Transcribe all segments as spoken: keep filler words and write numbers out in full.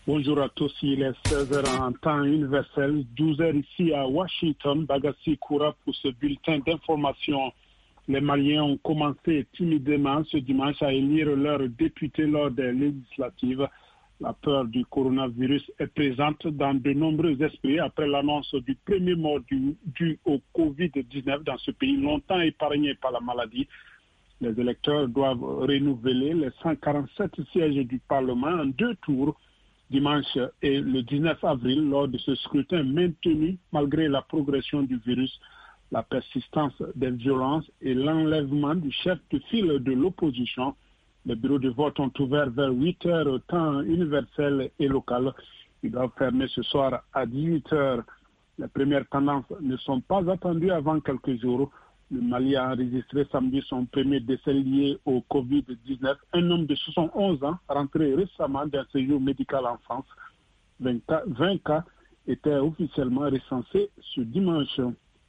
Bonjour à tous, il est seize heures en temps universel, douze heures ici à Washington. Bagassi Koura pour ce bulletin d'information. Les Maliens ont commencé timidement ce dimanche à élire leurs députés lors des législatives. La peur du coronavirus est présente dans de nombreux esprits après l'annonce du premier mort dû, dû au covid dix-neuf dans ce pays longtemps épargné par la maladie. Les électeurs doivent renouveler les cent quarante-sept sièges du Parlement en deux tours, dimanche et le dix-neuf avril, lors de ce scrutin maintenu malgré la progression du virus, la persistance des violences et l'enlèvement du chef de file de l'opposition. Les bureaux de vote ont ouvert vers huit heures, temps universel et local. Ils doivent fermer ce soir à dix-huit heures. Les premières tendances ne sont pas attendues avant quelques jours. Le Mali a enregistré samedi son premier décès lié au covid dix-neuf. Un homme de soixante-onze ans, rentré récemment d'un séjour médical en France. vingt cas étaient officiellement recensés ce dimanche.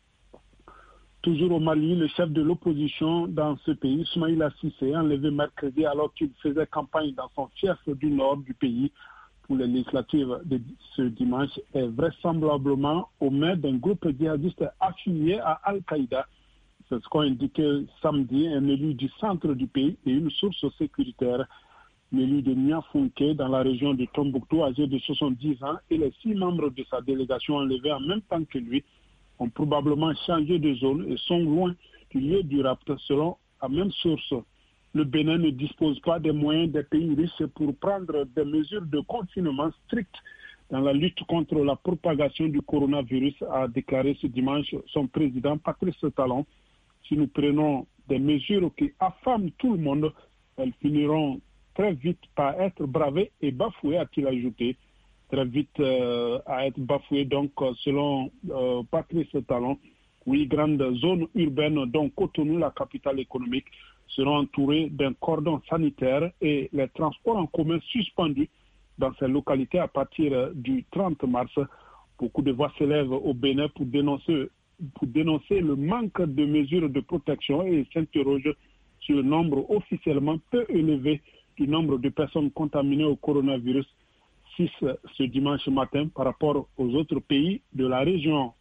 Toujours au Mali, le chef de l'opposition dans ce pays, Soumaïla Cissé, enlevé mercredi alors qu'il faisait campagne dans son fief du nord du pays pour les législatives de ce dimanche, est vraisemblablement aux mains d'un groupe djihadiste affilié à Al-Qaïda. C'est ce qu'a indiqué samedi un élu du centre du pays et une source sécuritaire. L'élu de Niafunke dans la région de Tombouctou, âgé de soixante-dix ans, et les six membres de sa délégation enlevés en même temps que lui ont probablement changé de zone et sont loin du lieu du rapt, selon la même source. Le Bénin ne dispose pas des moyens des pays riches pour prendre des mesures de confinement strictes dans la lutte contre la propagation du coronavirus, a déclaré ce dimanche son président Patrice Talon. Si nous prenons des mesures qui affament tout le monde, elles finiront très vite par être bravées et bafouées, a-t-il ajouté. Très vite euh, à être bafouées, donc, selon euh, Patrice Talon, huit grandes zones urbaines, dont Cotonou, la capitale économique, seront entourées d'un cordon sanitaire et les transports en commun suspendus dans ces localités à partir du trente mars. Beaucoup de voix s'élèvent au Bénin pour dénoncer pour dénoncer le manque de mesures de protection et s'interroge sur le nombre officiellement peu élevé du nombre de personnes contaminées au coronavirus, six ce dimanche matin par rapport aux autres pays de la région.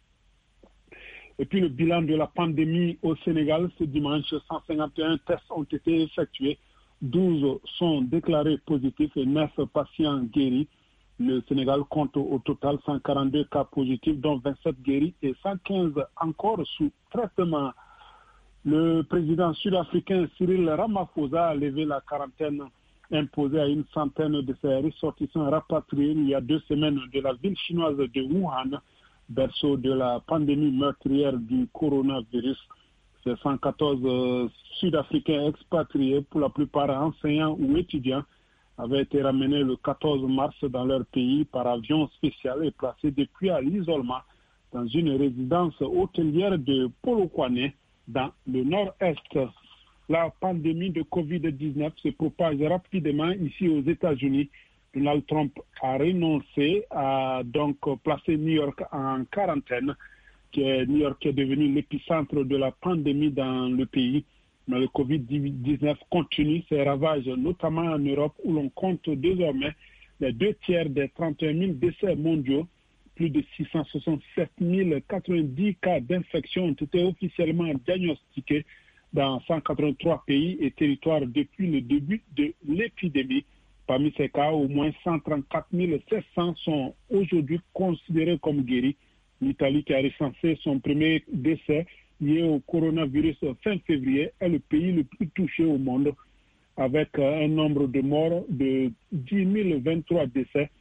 Et puis le bilan de la pandémie au Sénégal, ce dimanche, cent cinquante et un tests ont été effectués, douze sont déclarés positifs et neuf patients guéris. Le Sénégal compte au total cent quarante-deux cas positifs, dont vingt-sept guéris et cent quinze encore sous traitement. Le président sud-africain Cyril Ramaphosa a levé la quarantaine imposée à une centaine de ses ressortissants rapatriés il y a deux semaines de la ville chinoise de Wuhan, berceau de la pandémie meurtrière du coronavirus. Ces cent quatorze euh, Sud-Africains expatriés, pour la plupart enseignants ou étudiants, avaient été ramenés le quatorze mars dans leur pays par avion spécial et placés depuis à l'isolement dans une résidence hôtelière de Polokwane dans le nord-est. La pandémie de covid dix-neuf se propage rapidement ici aux États-Unis. Donald Trump a renoncé à donc placer New York en quarantaine, qui est, New York est devenu l'épicentre de la pandémie dans le pays. Mais le covid dix-neuf continue ses ravages, notamment en Europe, où l'on compte désormais les deux tiers des trente et un mille décès mondiaux. Plus de six cent soixante-sept mille quatre-vingt-dix cas d'infection ont été officiellement diagnostiqués dans cent quatre-vingt-trois pays et territoires depuis le début de l'épidémie. Parmi ces cas, au moins cent trente-quatre mille sept cents sont aujourd'hui considérés comme guéris. L'Italie, qui a recensé son premier décès lié au coronavirus fin février, est le pays le plus touché au monde, avec un nombre de morts de dix mille vingt-trois décès.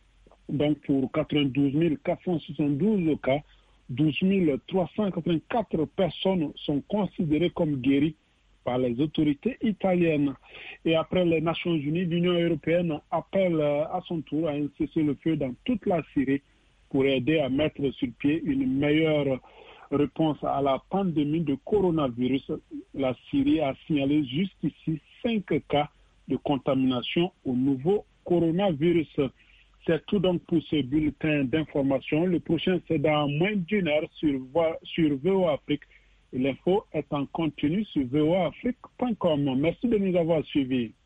Donc pour quatre-vingt-douze mille quatre cent soixante-douze cas, douze mille trois cent quatre-vingt-quatre personnes sont considérées comme guéries par les autorités italiennes. Et après les Nations Unies, l'Union européenne appelle à son tour à un cessez-le-feu dans toute la Syrie pour aider à mettre sur pied une meilleure réponse à la pandémie de coronavirus. La Syrie a signalé jusqu'ici cinq cas de contamination au nouveau coronavirus. C'est tout donc pour ce bulletin d'information. Le prochain, c'est dans moins d'une heure sur, sur V O A Afrique. L'info est en continu sur v o a afrique point com. Merci de nous avoir suivis.